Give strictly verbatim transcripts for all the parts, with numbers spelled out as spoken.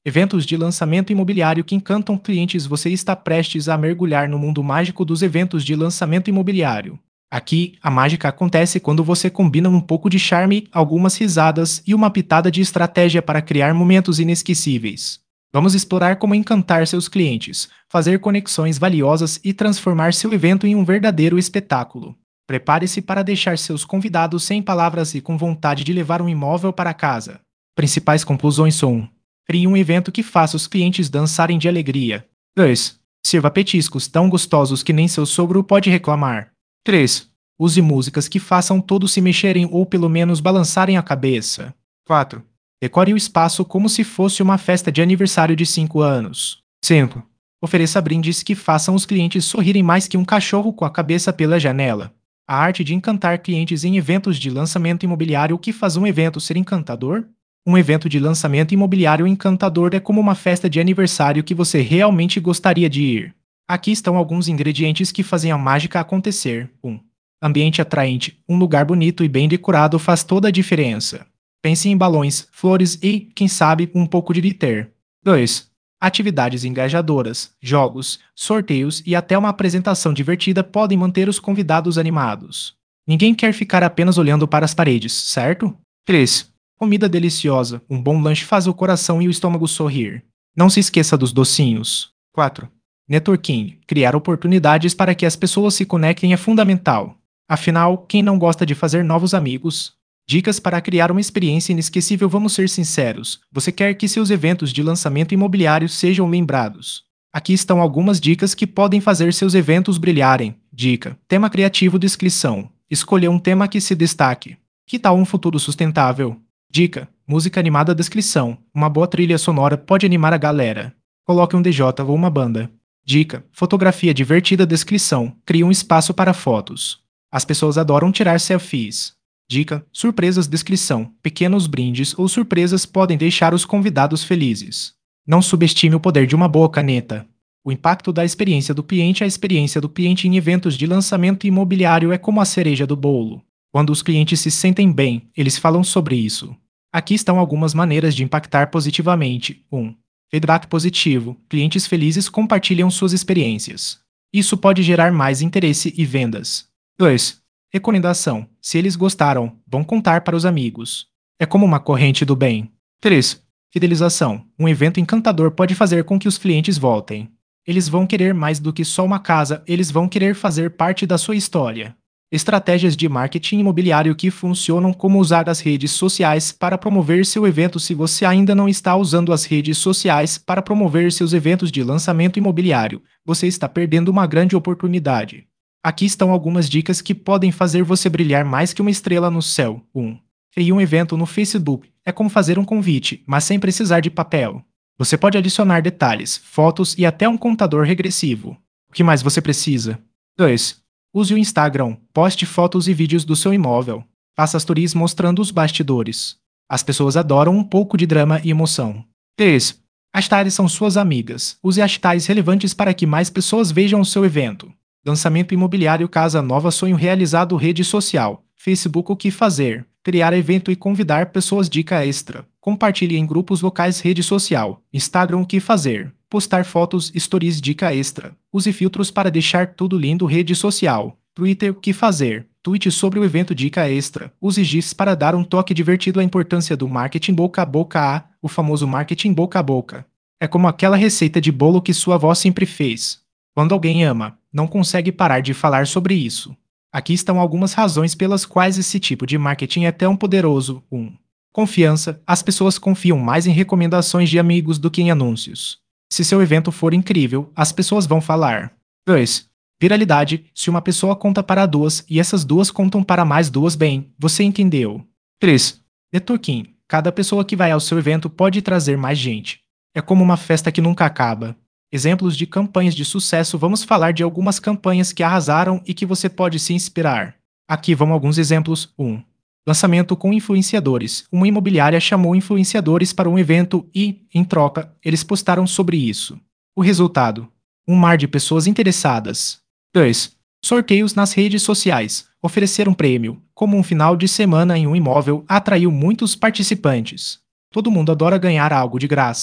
Eventos de lançamento imobiliário que encantam clientes. Você está prestes a mergulhar no mundo mágico dos eventos de lançamento imobiliário. Aqui, a mágica acontece quando você combina um pouco de charme, algumas risadas e uma pitada de estratégia para criar momentos inesquecíveis. Vamos explorar como encantar seus clientes, fazer conexões valiosas e transformar seu evento em um verdadeiro espetáculo. Prepare-se para deixar seus convidados sem palavras e com vontade de levar um imóvel para casa. Principais conclusões são: crie um evento que faça os clientes dançarem de alegria. dois. Sirva petiscos tão gostosos que nem seu sogro pode reclamar. três. Use músicas que façam todos se mexerem ou pelo menos balançarem a cabeça. quatro. Decore o espaço como se fosse uma festa de aniversário de cinco anos. cinco. Ofereça brindes que façam os clientes sorrirem mais que um cachorro com a cabeça pela janela. A arte de encantar clientes em eventos de lançamento imobiliário. O que faz um evento ser encantador? Um evento de lançamento imobiliário encantador é como uma festa de aniversário que você realmente gostaria de ir. Aqui estão alguns ingredientes que fazem a mágica acontecer. um. Ambiente atraente. Um lugar bonito e bem decorado faz toda a diferença. Pense em balões, flores e, quem sabe, um pouco de glitter. dois. Atividades engajadoras, jogos, sorteios e até uma apresentação divertida podem manter os convidados animados. Ninguém quer ficar apenas olhando para as paredes, certo? três. Comida deliciosa. Um bom lanche faz o coração e o estômago sorrir. Não se esqueça dos docinhos. quatro. Networking. Criar oportunidades para que as pessoas se conectem é fundamental. Afinal, quem não gosta de fazer novos amigos? Dicas para criar uma experiência inesquecível. Vamos ser sinceros. Você quer que seus eventos de lançamento imobiliário sejam lembrados. Aqui estão algumas dicas que podem fazer seus eventos brilharem. Dica: tema criativo. Descrição: escolha um tema que se destaque. Que tal um futuro sustentável? Dica: música animada. Descrição: uma boa trilha sonora pode animar a galera. Coloque um D J ou uma banda. Dica: fotografia divertida. Descrição: crie um espaço para fotos. As pessoas adoram tirar selfies. Dica: surpresas. Descrição: pequenos brindes ou surpresas podem deixar os convidados felizes. Não subestime o poder de uma boa caneta. O impacto da experiência do cliente. A experiência do cliente em eventos de lançamento imobiliário é como a cereja do bolo. Quando os clientes se sentem bem, eles falam sobre isso. Aqui estão algumas maneiras de impactar positivamente. um. Feedback positivo. Clientes felizes compartilham suas experiências. Isso pode gerar mais interesse e vendas. dois. Recomendação. Se eles gostaram, vão contar para os amigos. É como uma corrente do bem. três. Fidelização. Um evento encantador pode fazer com que os clientes voltem. Eles vão querer mais do que só uma casa, eles vão querer fazer parte da sua história. Estratégias de marketing imobiliário que funcionam. Como usar as redes sociais para promover seu evento. Se você ainda não está usando as redes sociais para promover seus eventos de lançamento imobiliário, você está perdendo uma grande oportunidade. Aqui estão algumas dicas que podem fazer você brilhar mais que uma estrela no céu. um. Crie um evento no Facebook. É como fazer um convite, mas sem precisar de papel. Você pode adicionar detalhes, fotos e até um contador regressivo. O que mais você precisa? dois. Use o Instagram. Poste fotos e vídeos do seu imóvel. Faça stories mostrando os bastidores. As pessoas adoram um pouco de drama e emoção. três. Hashtags são suas amigas. Use hashtags relevantes para que mais pessoas vejam o seu evento. Lançamento imobiliário. Casa nova. Sonho realizado. Rede social. Facebook. O que fazer? Criar evento e convidar pessoas. Dica extra: compartilhe em grupos locais. Rede social. Instagram. O que fazer? Postar fotos, stories. Dica extra: use filtros para deixar tudo lindo. Rede social. Twitter. O que fazer? Tweet sobre o evento. Dica extra: use GIFs para dar um toque divertido. A importância do marketing boca a boca. A, o famoso marketing boca a boca. É como aquela receita de bolo que sua avó sempre fez. Quando alguém ama, não consegue parar de falar sobre isso. Aqui estão algumas razões pelas quais esse tipo de marketing é tão poderoso. um. Confiança. As pessoas confiam mais em recomendações de amigos do que em anúncios. Se seu evento for incrível, as pessoas vão falar. dois. Viralidade. Se uma pessoa conta para duas e essas duas contam para mais duas, bem, você entendeu. três. Networking. Cada pessoa que vai ao seu evento pode trazer mais gente. É como uma festa que nunca acaba. Exemplos de campanhas de sucesso. Vamos falar de algumas campanhas que arrasaram e que você pode se inspirar. Aqui vão alguns exemplos. um. Lançamento com influenciadores. Uma imobiliária chamou influenciadores para um evento e, em troca, eles postaram sobre isso. O resultado: um mar de pessoas interessadas. dois. Sorteios nas redes sociais. Oferecer um prêmio, como um final de semana em um imóvel, atraiu muitos participantes. Todo mundo adora ganhar algo de graça.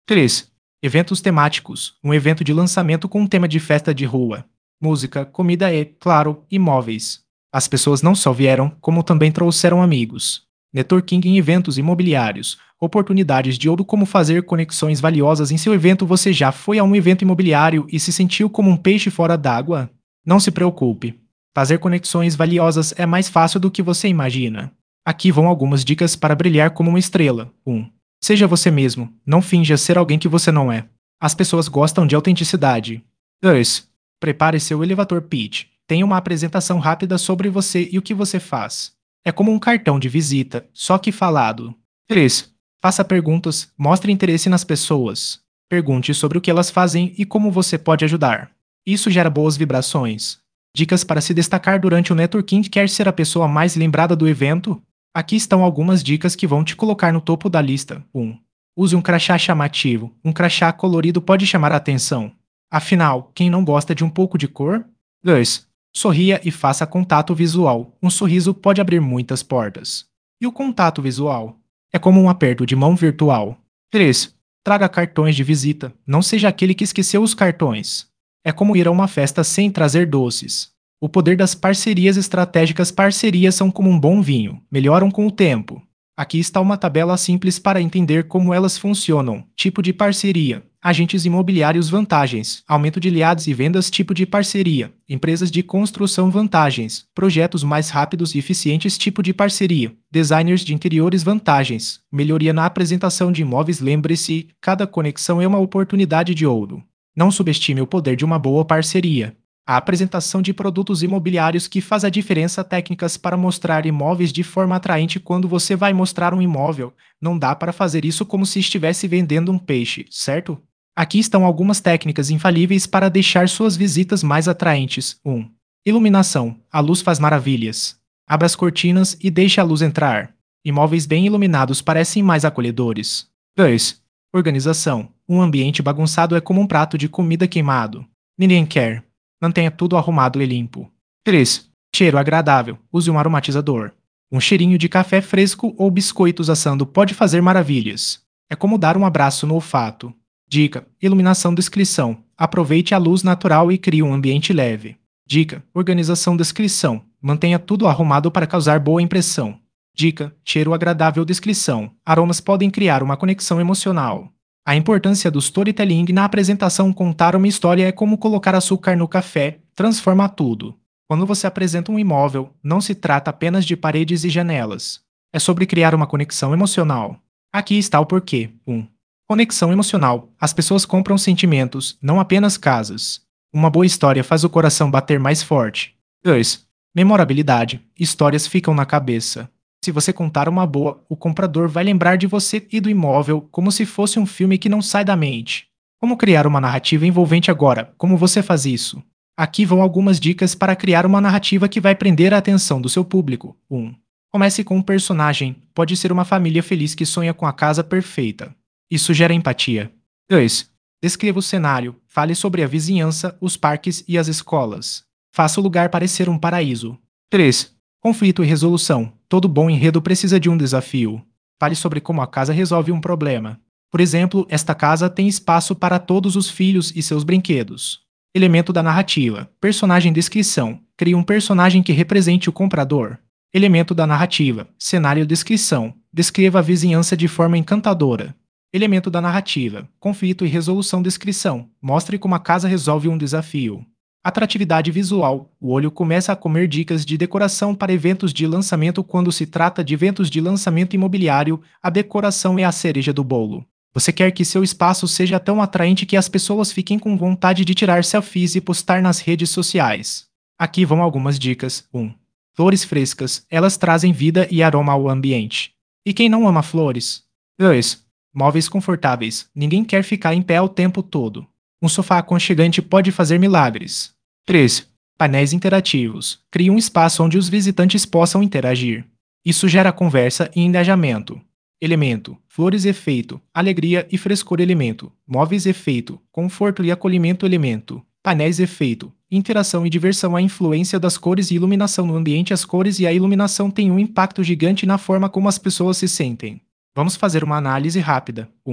três. Eventos temáticos. Um evento de lançamento com um tema de festa de rua. Música, comida e, claro, imóveis. As pessoas não só vieram, como também trouxeram amigos. Networking em eventos imobiliários. Oportunidades de ouro. Como fazer conexões valiosas em seu evento. Você já foi a um evento imobiliário e se sentiu como um peixe fora d'água? Não se preocupe. Fazer conexões valiosas é mais fácil do que você imagina. Aqui vão algumas dicas para brilhar como uma estrela. um. Seja você mesmo. Não finja ser alguém que você não é. As pessoas gostam de autenticidade. dois. Prepare seu elevador pitch. Tenha uma apresentação rápida sobre você e o que você faz. É como um cartão de visita, só que falado. três. Faça perguntas, mostre interesse nas pessoas. Pergunte sobre o que elas fazem e como você pode ajudar. Isso gera boas vibrações. Dicas para se destacar durante o networking. Quer ser a pessoa mais lembrada do evento? Aqui estão algumas dicas que vão te colocar no topo da lista. um. Use um crachá chamativo. Um crachá colorido pode chamar a atenção. Afinal, quem não gosta de um pouco de cor? dois. Sorria e faça contato visual. Um sorriso pode abrir muitas portas. E o contato visual? É como um aperto de mão virtual. três. Traga cartões de visita. Não seja aquele que esqueceu os cartões. É como ir a uma festa sem trazer doces. O poder das parcerias estratégicas. Parcerias são como um bom vinho, melhoram com o tempo. Aqui está uma tabela simples para entender como elas funcionam. Tipo de parceria. Agentes imobiliários. Vantagens. Aumento de leads e vendas. Tipo de parceria. Empresas de construção. Vantagens. Projetos mais rápidos e eficientes. Tipo de parceria. Designers de interiores. Vantagens. Melhoria na apresentação de imóveis. Lembre-se, cada conexão é uma oportunidade de ouro. Não subestime o poder de uma boa parceria. A apresentação de produtos imobiliários que faz a diferença. Técnicas para mostrar imóveis de forma atraente. Quando você vai mostrar um imóvel, não dá para fazer isso como se estivesse vendendo um peixe, certo? Aqui estão algumas técnicas infalíveis para deixar suas visitas mais atraentes. um. Iluminação. A luz faz maravilhas. Abra as cortinas e deixe a luz entrar. Imóveis bem iluminados parecem mais acolhedores. dois. Organização. Um ambiente bagunçado é como um prato de comida queimado. Ninguém quer. Mantenha tudo arrumado e limpo. três. Cheiro agradável. Use um aromatizador. Um cheirinho de café fresco ou biscoitos assando pode fazer maravilhas. É como dar um abraço no olfato. Dica: iluminação. Descrição. Aproveite a luz natural e crie um ambiente leve. Dica: organização. Descrição. Mantenha tudo arrumado para causar boa impressão. Dica: cheiro agradável. Descrição. Aromas podem criar uma conexão emocional. A importância do storytelling na apresentação. Contar uma história é como colocar açúcar no café, transforma tudo. Quando você apresenta um imóvel, não se trata apenas de paredes e janelas. É sobre criar uma conexão emocional. Aqui está o porquê. um. Conexão emocional. As pessoas compram sentimentos, não apenas casas. Uma boa história faz o coração bater mais forte. dois. Memorabilidade. Histórias ficam na cabeça. Se você contar uma boa, o comprador vai lembrar de você e do imóvel como se fosse um filme que não sai da mente. Como criar uma narrativa envolvente agora? Como você faz isso? Aqui vão algumas dicas para criar uma narrativa que vai prender a atenção do seu público. um. Comece com um personagem. Pode ser uma família feliz que sonha com a casa perfeita. Isso gera empatia. dois. Descreva o cenário. Fale sobre a vizinhança, os parques e as escolas. Faça o lugar parecer um paraíso. três. Conflito e resolução. Todo bom enredo precisa de um desafio. Fale sobre como a casa resolve um problema. Por exemplo, esta casa tem espaço para todos os filhos e seus brinquedos. Elemento da narrativa. Personagem. Descrição. Crie um personagem que represente o comprador. Elemento da narrativa. Cenário. Descrição. Descreva a vizinhança de forma encantadora. Elemento da narrativa. Conflito e resolução. Descrição. Mostre como a casa resolve um desafio. Atratividade visual. O olho começa a comer. Dicas de decoração para eventos de lançamento. Quando se trata de eventos de lançamento imobiliário, a decoração é a cereja do bolo. Você quer que seu espaço seja tão atraente que as pessoas fiquem com vontade de tirar selfies e postar nas redes sociais. Aqui vão algumas dicas. um. Flores frescas. Elas trazem vida e aroma ao ambiente. E quem não ama flores? dois. Móveis confortáveis. Ninguém quer ficar em pé o tempo todo. Um sofá aconchegante pode fazer milagres. três. Painéis interativos. Crie um espaço onde os visitantes possam interagir. Isso gera conversa e engajamento. Elemento. Flores. Efeito. Alegria e frescor. Elemento. Móveis. Efeito. Conforto e acolhimento. Elemento. Painéis. Efeito. Interação e diversão. A influência das cores e iluminação no ambiente. As cores e a iluminação têm um impacto gigante na forma como as pessoas se sentem. Vamos fazer uma análise rápida. um.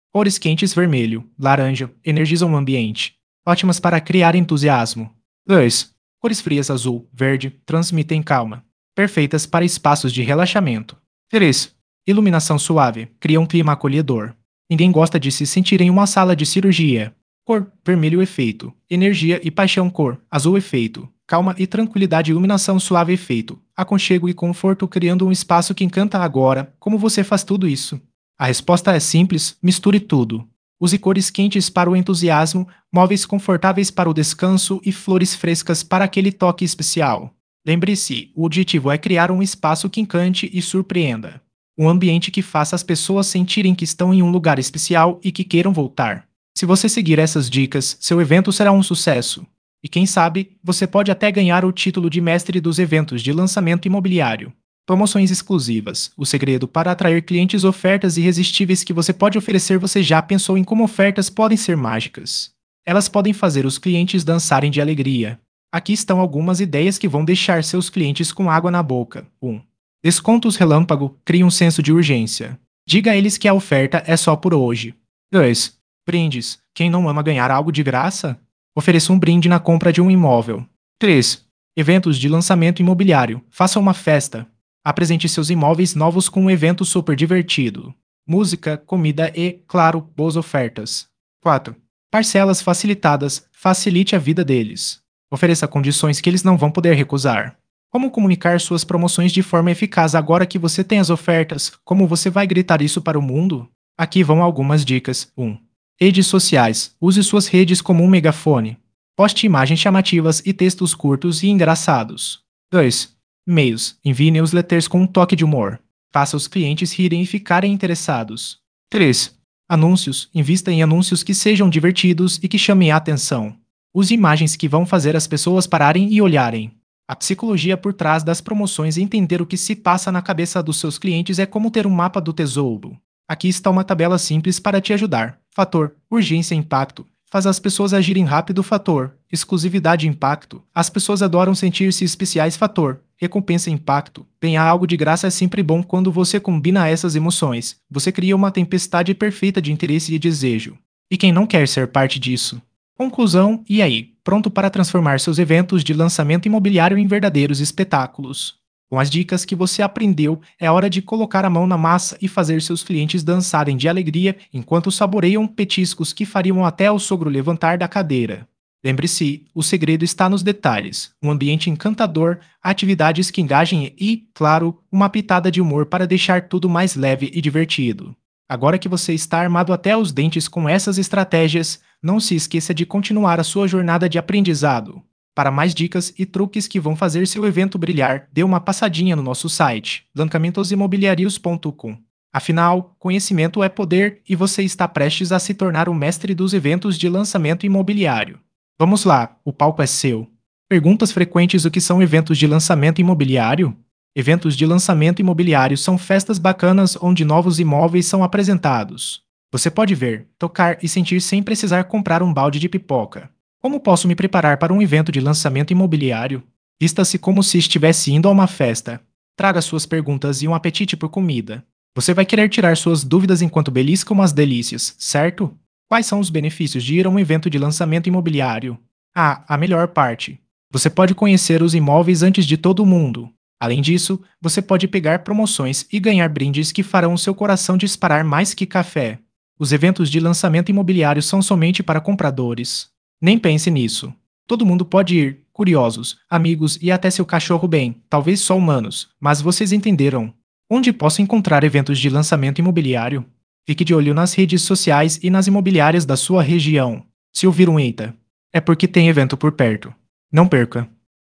Cores quentes vermelho, laranja, energizam o ambiente. Ótimas para criar entusiasmo. dois. Cores frias azul, verde, transmitem calma. Perfeitas para espaços de relaxamento. três. Iluminação suave, cria um clima acolhedor. Ninguém gosta de se sentir em uma sala de cirurgia. Cor, vermelho efeito. Energia e paixão cor, azul efeito. Calma e tranquilidade iluminação suave efeito. Aconchego e conforto criando um espaço que encanta agora. Como você faz tudo isso? A resposta é simples, misture tudo. Use cores quentes para o entusiasmo, móveis confortáveis para o descanso e flores frescas para aquele toque especial. Lembre-se, o objetivo é criar um espaço que encante e surpreenda. Um ambiente que faça as pessoas sentirem que estão em um lugar especial e que queiram voltar. Se você seguir essas dicas, seu evento será um sucesso. E quem sabe, você pode até ganhar o título de mestre dos eventos de lançamento imobiliário. Promoções exclusivas. O segredo para atrair clientes, ofertas irresistíveis que você pode oferecer. Você já pensou em como ofertas podem ser mágicas? Elas podem fazer os clientes dançarem de alegria. Aqui estão algumas ideias que vão deixar seus clientes com água na boca. um. Descontos relâmpago, crie um senso de urgência. Diga a eles que a oferta é só por hoje. dois. Brindes. Quem não ama ganhar algo de graça? Ofereça um brinde na compra de um imóvel. três. Eventos de lançamento imobiliário. Faça uma festa. Apresente seus imóveis novos com um evento super divertido. Música, comida e, claro, boas ofertas. quatro. Parcelas facilitadas. Facilite a vida deles. Ofereça condições que eles não vão poder recusar. Como comunicar suas promoções de forma eficaz agora que você tem as ofertas? Como você vai gritar isso para o mundo? Aqui vão algumas dicas. um. Redes sociais. Use suas redes como um megafone. Poste imagens chamativas e textos curtos e engraçados. dois. E-mails. Envie newsletters com um toque de humor. Faça os clientes rirem e ficarem interessados. três. Anúncios. Invista em anúncios que sejam divertidos e que chamem a atenção. Use imagens que vão fazer as pessoas pararem e olharem. A psicologia por trás das promoções e entender o que se passa na cabeça dos seus clientes é como ter um mapa do tesouro. Aqui está uma tabela simples para te ajudar. Fator, urgência e impacto. Faz as pessoas agirem rápido. Fator, exclusividade e impacto. As pessoas adoram sentir-se especiais. Fator, recompensa e impacto. Ganhar algo de graça é sempre bom quando você combina essas emoções. Você cria uma tempestade perfeita de interesse e desejo. E quem não quer ser parte disso? Conclusão, e aí? Pronto para transformar seus eventos de lançamento imobiliário em verdadeiros espetáculos? Com as dicas que você aprendeu, é hora de colocar a mão na massa e fazer seus clientes dançarem de alegria enquanto saboreiam petiscos que fariam até o sogro levantar da cadeira. Lembre-se, o segredo está nos detalhes, um ambiente encantador, atividades que engajem e, claro, uma pitada de humor para deixar tudo mais leve e divertido. Agora que você está armado até os dentes com essas estratégias, não se esqueça de continuar a sua jornada de aprendizado. Para mais dicas e truques que vão fazer seu evento brilhar, dê uma passadinha no nosso site, lancamentos imobiliários ponto com. Afinal, conhecimento é poder e você está prestes a se tornar o mestre dos eventos de lançamento imobiliário. Vamos lá, o palco é seu. Perguntas frequentes: o que são eventos de lançamento imobiliário? Eventos de lançamento imobiliário são festas bacanas onde novos imóveis são apresentados. Você pode ver, tocar e sentir sem precisar comprar um balde de pipoca. Como posso me preparar para um evento de lançamento imobiliário? Vista-se como se estivesse indo a uma festa. Traga suas perguntas e um apetite por comida. Você vai querer tirar suas dúvidas enquanto belisca umas delícias, certo? Quais são os benefícios de ir a um evento de lançamento imobiliário? Ah, a melhor parte. Você pode conhecer os imóveis antes de todo mundo. Além disso, você pode pegar promoções e ganhar brindes que farão seu coração disparar mais que café. Os eventos de lançamento imobiliário são somente para compradores. Nem pense nisso. Todo mundo pode ir, curiosos, amigos e até seu cachorro bem, talvez só humanos, mas vocês entenderam. Onde posso encontrar eventos de lançamento imobiliário? Fique de olho nas redes sociais e nas imobiliárias da sua região. Se ouvir um eita, é porque tem evento por perto. Não perca!